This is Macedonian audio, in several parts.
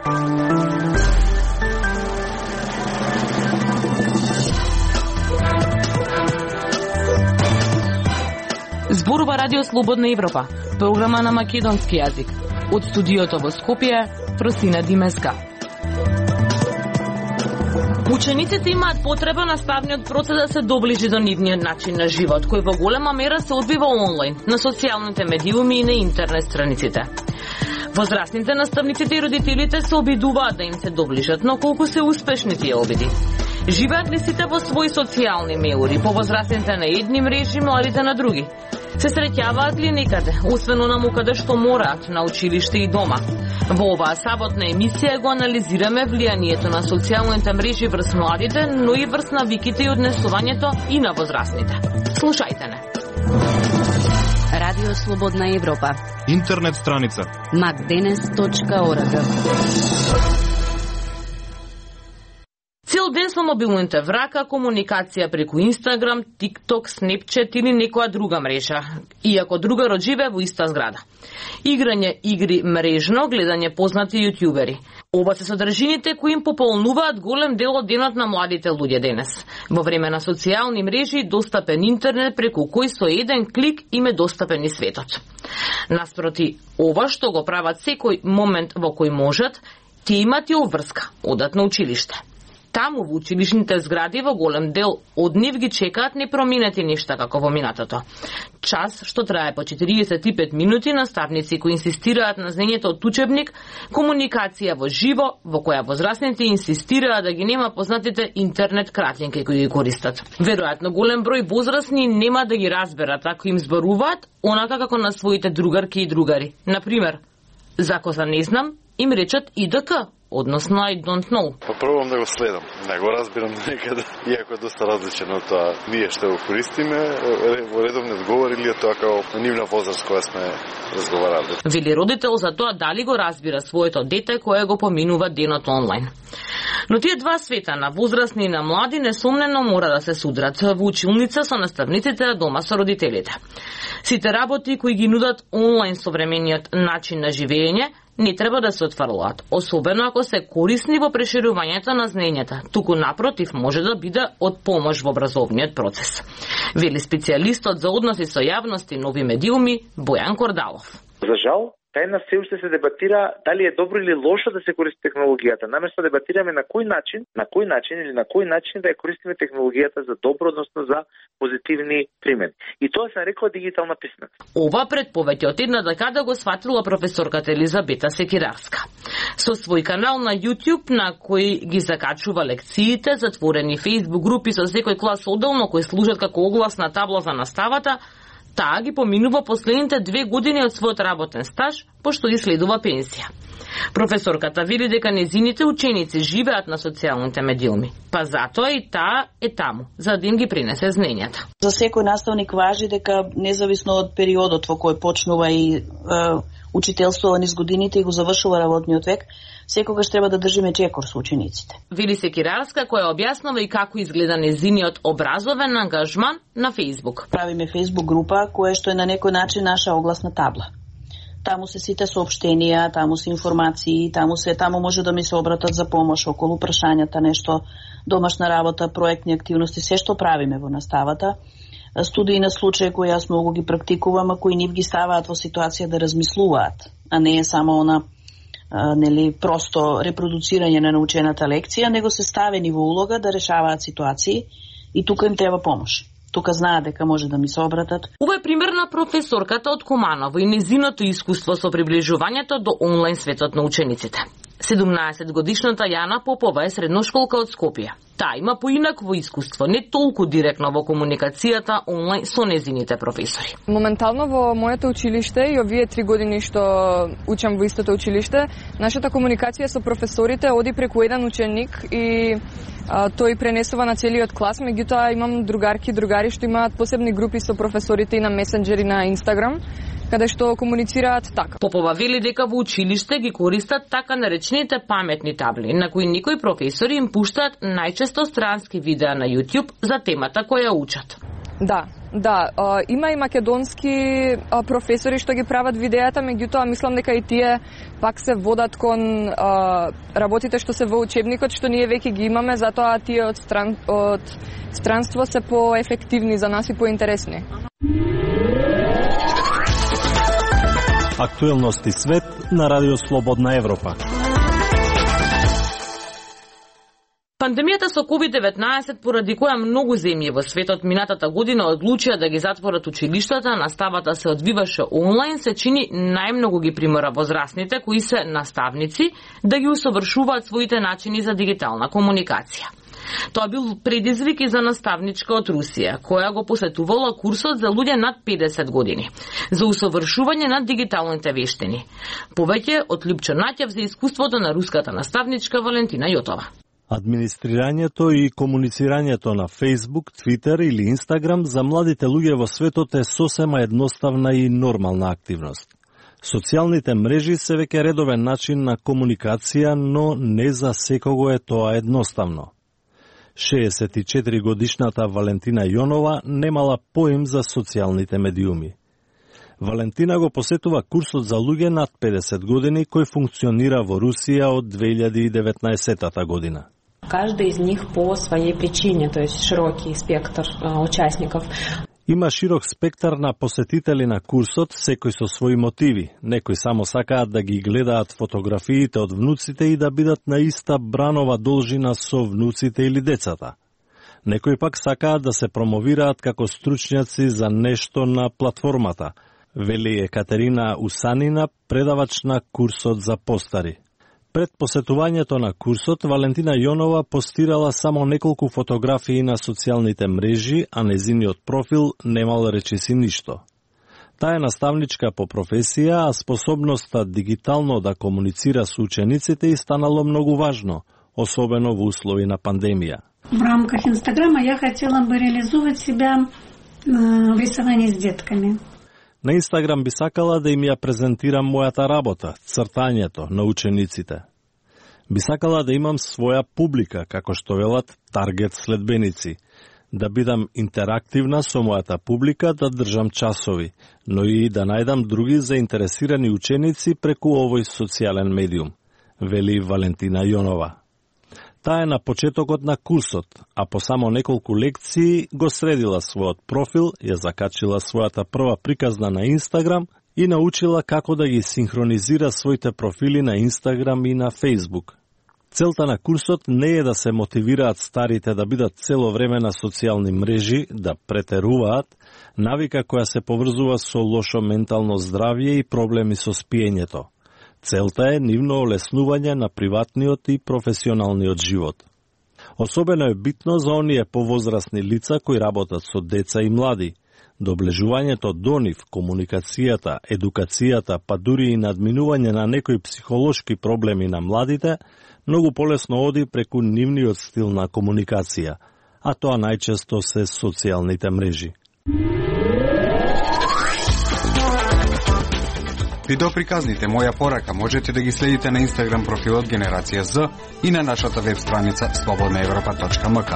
Зборува Радио Слободна Европа, програма на македонски јазик. Од студиото во Скопје, Просина Димеска. Учениците имаат потреба наставниот процес да се доближи до нивниот начин на живот, кој во голема мера се одвива онлайн, на социјалните медиуми и на интернет страниците. Возрастните наставниците и родителите се обидуваат да им се доближат, но колку се успешни тие обиди? Живеат ли сите во своји социјални меури, повозрастните на едни мрежи, младите на други? Се среќаваат ли некаде, освен онаму каде што мораат, на училиште и дома? Во оваа саботна емисија го анализираме влијанието на социјалните мрежи врз младите, но и врз навиките и однесувањето и на возрастните. Слушајте не. Радио Слободна Европа. Интернет страница macdenes.org. Цел ден со мобилните в рака, комуникација преку Инстаграм, ТикТок, Снепчет или некоја друга мрежа, иако другарот живее во иста зграда. Играње игри мрежно, гледање познати јутјубери. Ова се содржините кои им пополнуваат голем дел од денот на младите луѓе денес. Во време на социјални мрежи достапен интернет преку кој со еден клик им е достапен и светот. Наспроти ова што го прават секој момент во кој можат, тие имат и обврска, одат на училиште. Таму во училишните згради во голем дел од нив ги чекаат непроменети нешта како во минатото. Час што трае по 45 минути, наставници кои инсистираат на знаењето од учебник, комуникација во живо, во која возрастните инсистираат да ги нема познатите интернет кратинки кои ги користат. Веројатно голем број возрастни нема да ги разберат ако им зборуваат онака како на своите другарки и другари. Например, закоза не знам, им речат ИДК, односно I don't know. Пробувам да го следам, не го разбирам некаде, иако е доста различено од тоа ние што го користиме во редовни одговори или тоа како нивна возраст која сме разговарали. Вели родител за тоа дали го разбира своето дете кое го поминува денот онлайн. Но тие два света, на возрастни и на млади, несомнено мора да се судрат во училница со наставниците, а дома со родителите. Сите работи кои ги нудат онлайн современиот начин на живење не треба да се отфрлаат, особено ако се корисни во преширувањето на знаењата, туку напротив може да биде од помош во образовниот процес. Вели специјалистот за односи со јавност и нови медиуми Бојан Кордалов. За жал, тајна се уште се дебатира дали е добро или лошо да се користи технологијата. Наместо да дебатираме на кој начин да ја користиме технологијата за добро, односно за позитивни примени. И тоа се нарекува дигитална писменост. Ова пред повеќе од една декада го сфатила професорката Елизабета Секирарска. Со свој канал на YouTube на кој ги закачува лекциите, затворени Facebook групи со секој клас одделно кои служат како огласна табла за наставата, таа ги поминува последните 2 години од својот работен стаж, пошто ги следува пенсија. Професорката вели дека незините ученици живеат на социјалните медиуми, па затоа и таа е таму, за да им ги принесе знаењата. За секој наставник важи дека независно од периодот во кој почнува и учителствува низ годините и го завршува работниот век, секогаш треба да држиме чекор со учениците. Вели Секирарска, која објаснува и како изгледа незиниот образовен ангажман на Facebook. Правиме Facebook група која што е на некој начин наша огласна табла. Таму се сите соопштенија, таму се информации, таму може да ми се обратат за помош околу прашањата, нешто, домашна работа, проектни активности, се што правиме во наставата. Студии на случаи кои јас многу ги практикувам, а кои нив ги ставаат во ситуација да размислуваат, а не е само она просто репродуцирање на научената лекција, него се ставени во улога да решаваат ситуации и тука им треба помош. Тука знаат дека може да ми се обратат. Ова е пример на професорката од Команово и незиното искуство со приближувањето до онлайн светот на учениците. 17-годишната Јана Попова е средношколка од Скопје. Таа има поинакво искуство, не толку директно во комуникацијата онлайн со незините професори. Моментално во моето училиште и овие 3 години што учам во истото училиште, нашата комуникација со професорите оди преку еден ученик и тој пренесува на целиот клас, меѓутоа имам другари што имаат посебни групи со професорите и на месенџер и на Инстаграм, каде што комуницираат така. Попова вели дека во училиште ги користат така наречените паметни табли, на кои некои професори им пуштаат најчесто странски видеа на YouTube за темата која учат. Да, има и македонски професори што ги прават видеата, меѓутоа мислам дека и тие пак се водат кон работите што се во учебникот, што ние веќе ги имаме, затоа тие од странство се поефективни за нас и поинтересни. Актуелности свет на Радио Слободна Европа. Пандемијата со COVID-19, поради која многу земји во светот минатата година одлучија да ги затворат училиштата, наставата се одвиваше онлайн, се чини најмногу ги примора возрастните кои се наставници да ги усовршуваат своите начини за дигитална комуникација. Тоа бил предизвик и за наставничка од Русија, која го посетувала курсот за луѓе над 50 години за усовршување на дигиталните вештини. Повеќе од Лјупчо Наќев за искуството на руската наставничка Валентина Јотова. Администрирањето и комуницирањето на Facebook, Twitter или Instagram за младите луѓе во светот е сосема едноставна и нормална активност. Социјалните мрежи се веќе редовен начин на комуникација, но не за секого е тоа едноставно. 64 годишната Валентина Јонова немала поим за социјалните медиуми. Валентина го посетува курсот за луѓе над 50 години кој функционира во Русија од 2019 година. Каждый из них по своей причине, то есть широкий спектр участников. Има широк спектар на посетители на курсот, секој со своји мотиви. Некои само сакаат да ги гледаат фотографиите од внуците и да бидат на иста бранова должина со внуците или децата. Некои пак сакаат да се промовираат како стручњаци за нешто на платформата, вели Екатерина Усанина, предавач на курсот за постари. Пред посетувањето на курсот, Валентина Јонова постирала само неколку фотографии на социјалните мрежи, а незиниот профил немал речиси ништо. Таа е наставничка по професија, а способноста дигитално да комуницира со учениците и станало многу важно, особено во услови на пандемија. В рамках Инстаграма ја хотела бы реализувать себя в рисовании с детками. На Инстаграм би сакала да им ја презентирам мојата работа, цртањето на учениците. Би сакала да имам своја публика, како што велат таргет следбеници, да бидам интерактивна со мојата публика, да држам часови, но и да најдам други заинтересирани ученици преку овој социјален медиум, вели Валентина Јонова. Таа е на почетокот на курсот, а по само неколку лекции го средила својот профил, ја закачила својата прва приказна на Инстаграм и научила како да ги синхронизира своите профили на Инстаграм и на Фейсбук. Целта на курсот не е да се мотивираат старите да бидат цело време на социјални мрежи, да претеруваат, навика која се поврзува со лошо ментално здравје и проблеми со спиењето. Целта е нивно олеснување на приватниот и професионалниот живот. Особено е битно за оние повозрасни лица кои работат со деца и млади. Доближувањето до нив, комуникацијата, едукацијата, па дури и надминување на некои психолошки проблеми на младите, многу полесно оди преку нивниот стил на комуникација, а тоа најчесто се социјалните мрежи. Видеоприказните Моја порака можете да ги следите на Инстаграм профилот Генерација З и на нашата веб страница slobodnaevropa.mk.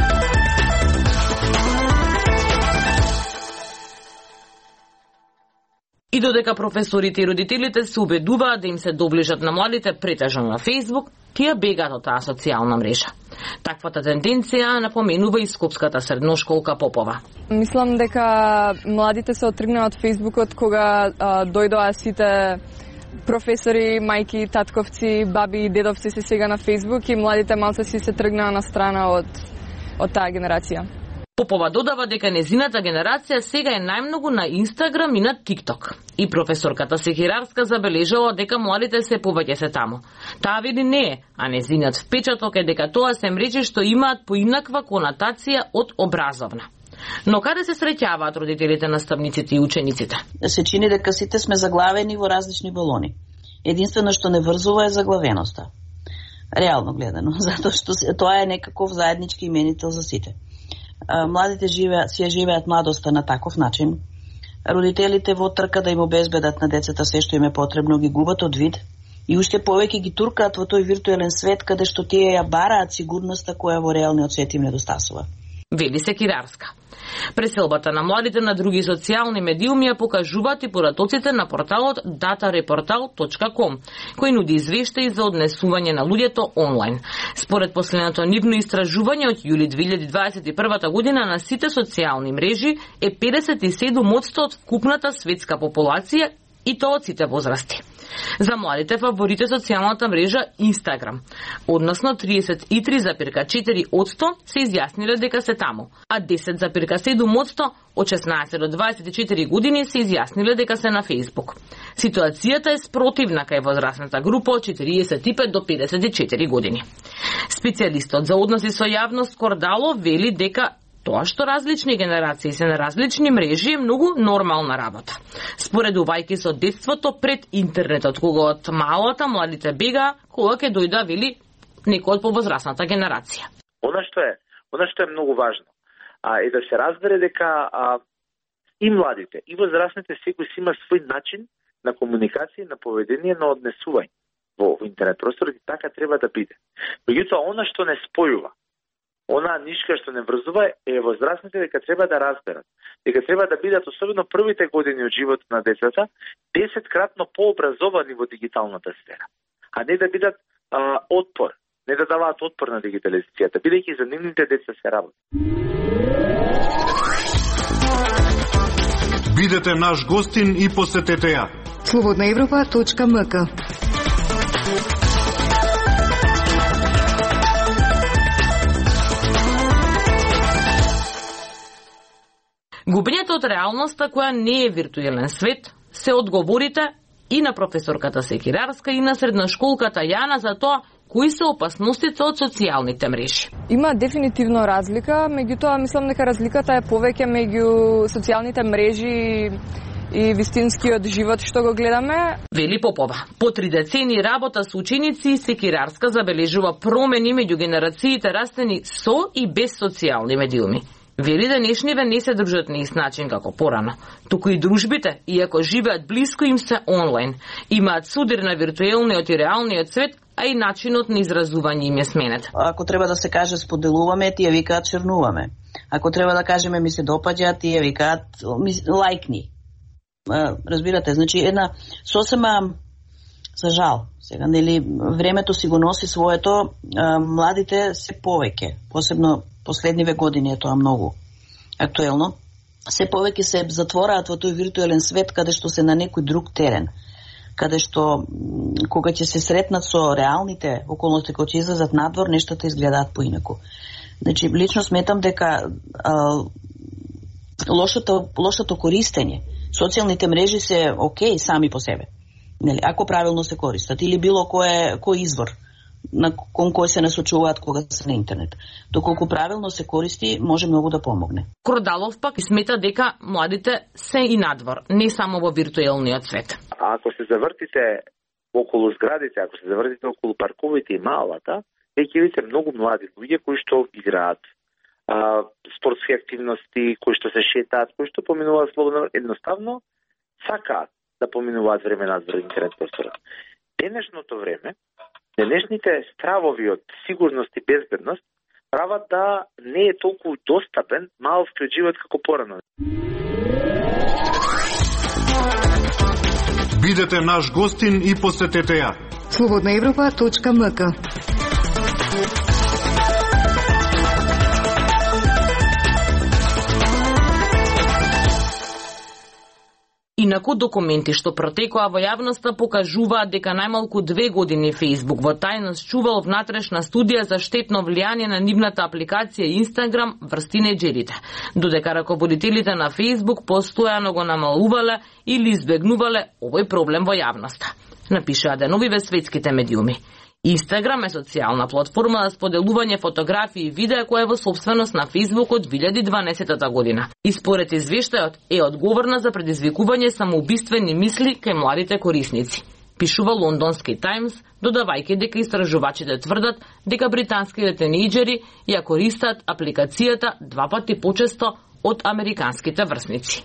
И додека професорите и родителите се убедуваат да им се доближат на младите претежно на Фейсбук, тие бегаат од таа социјална мрежа. Таквата тенденција напоменува и скопската средношколка Попова. Мислам дека младите се оттргнаа од Фейсбукот кога дојдоа сите професори, мајки, татковци, баби и дедовци се сега на Фейсбук и младите малце си се тргнаа на страна од таа генерација. Попова додава дека незината генерација сега е најмногу на Инстаграм и на ТикТок. И професорката Сехирарска забележала дека младите се повеќе се таму. Таа вели не е, а незиниот впечаток е дека тоа се мрежи што имаат поинаква конотација од образовна. Но каде се среќаваат родителите, наставниците и учениците? Се чини дека сите сме заглавени во различни балони. Единствено што не врзува е заглавеноста. Реално гледано, затоа што тоа е некаков заеднички именител за сите. Младите живеат младоста на таков начин. Родителите во трка да им обезбедат на децата се што им е потребно ги губат од вид и уште повеќе ги туркаат во тој виртуелен свет каде што тие ја бараат сигурноста која во реалниот свет им недостасува. вели Секирарска. Преселбата на младите на други социјални медиуми ја покажуваат и поратоците на порталот datareportal.com, кој нуди извештаи за однесување на луѓето онлайн. Според последното нивно истражување од јули 2021 година на сите социјални мрежи е 57% од вкупната светска популација, и тоа од сите возрасти. За младите фаворит е социјалната мрежа Instagram, односно 33,4% се изјасниле дека се таму, а 10,7% од 16 до 24 години се изјасниле дека се на Facebook. Ситуацијата е спротивна кај возрастната група од 45 до 54 години. Специјалистот за односи со јавност Кордало вели дека тоа што различни генерации се на различни мрежи е многу нормална работа. Споредувајќи со детството пред интернетот, кога од малата младите бега, кога ќе дојда, вели, некој од повозрастната генерација. Она што е многу важно, е да се разбере дека и младите, и возрастните секој си има свој начин на комуникација и на поведение, на однесување во интернет просторот, и така треба да биде. Меѓутоа, она што не спојува, она нишка што не врзува, е возрастните дека треба да разберат, дека треба да бидат, особено првите години од животот на децата, 10-кратно пообразовани во дигиталната сфера, а не да бидат отпор, не да даваат отпор на дигитализацијата, бидејќи за нивните деца се работи. Бидете наш гостин и посетете ја. Slobodnaevropa.mk. Губењето од реалноста која не е виртуелен свет се одговорите и на професорката Секирарска и на средношколката Јана за тоа кои се опасностите од социјалните мрежи. Има дефинитивно разлика, меѓутоа мислам дека разликата е повеќе меѓу социјалните мрежи и вистинскиот живот што го гледаме. Вели Попова. По 3 децени работа со ученици, Секирарска забележува промени меѓу генерациите растени со и без социјални медиуми. Вели денешниве не се дружат на ист начин како порано, туку и дружбите, иако живеат блиско, им се онлайн. Имаат судир на виртуелниот и реалниот свет, а и начинот на изразување им е сменет. Ако треба да се каже споделуваме, тие викаат чернуваме. Ако треба да кажеме ми се допаѓа, тие викаат лајкни. Разбирате, значи една сосема за жал. Сега, нели, времето си го носи своето, младите се повеќе, посебно последниве години е тоа многу актуелно. Се повеќе се затвораат во тој виртуелен свет каде што се на некој друг терен, каде што кога ќе се сретнат со реалните околности кои ќе излезат надвор, нештата изгледаат поинаку. Значи, лично сметам дека лошото користење, социјалните мрежи се окей сами по себе, нели, ако правилно се користат, или било кој извор на кон кој се насочуваат кога се на интернет. Доколку правилно се користи, може многу да помогне. Кордалов пак смета дека младите се и надвор, не само во виртуелниот свет. Ако се завртите околу зградите, ако се завртите околу парковите и малата, ќе видите многу млади луѓе кои што играат спортски активности, кои што се шетаат, кои што поминуваат слободно, едноставно сакаат да поминуваат време надвор интернет просторот. Денешното време, денешните стравови од сигурност и безбедност прават да не е толку достапен маловскиот живот како порано. Бидете наш гостин и посетете ја. Slobodnaevropa.mk. Инаку документи што протекоа во јавноста покажуваат дека најмалку 2 години Facebook во тајност чувал внатрешна студија за штетно влијание на нивната апликација Instagram врз тинеџерите, додека раководителите на Facebook постојано го намалувале или избегнувале овој проблем во јавноста, напишаа деновиве светските медиуми. Instagram е социјална платформа за споделување фотографии и видеа која е во собственост на Facebook од 2012 година. И според извештајот е одговорна за предизвикување самоубиствени мисли кај младите корисници. Пишува лондонски Таймс, додавајќи дека истражувачите тврдат дека британските тинејџери ја користат апликацијата 2 пати почесто од американските врсници.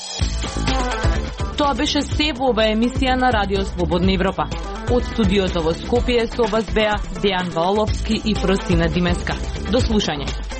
Тоа беше се во ова емисија на Радио Слободна Европа. Од студиото во Скопје со вас беа Дејан Валовски и Фросина Димеска. До слушање.